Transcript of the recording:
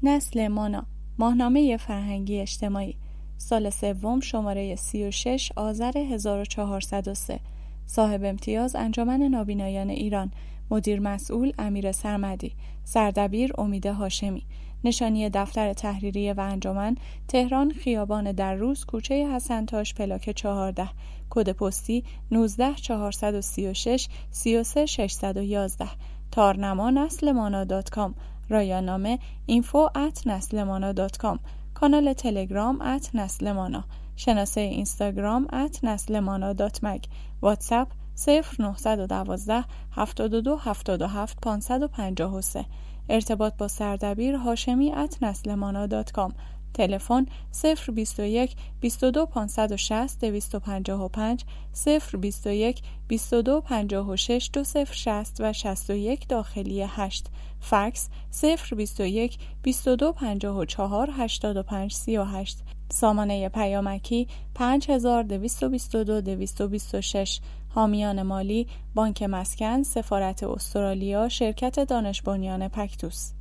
نسل مانا، ماهنامه فرهنگی اجتماعی، سال سوم، شماره 36 آذر 1403. صاحب امتیاز انجمن نابینایان ایران، مدیر مسئول امیر سرمدی، سردبیر امید هاشمی. نشانی دفتر تحریریه و انجمن، تهران، خیابان دروز، کوچه حسن‌تاش، پلاک 14، کد پستی 19436 33611. تارنما نسلمانا.com، رایانامه info@نسلمانا.com، کانال تلگرام @نسلمانا، شناسه اینستاگرام @نسلمانا.mag، واتساپ 0912 72 77 553. ارتباط با سردبیر هاشمی @نسلمانا.com، تلفن 021 22 560 255 021 22 56 2060 و 61 داخلی 8. فکس 021 22 54 85 38. سامانه پیامکی 5222 226. حامیان مالی: بانک مسکن، سفارت استرالیا، شرکت دانش بنیان پکتوس.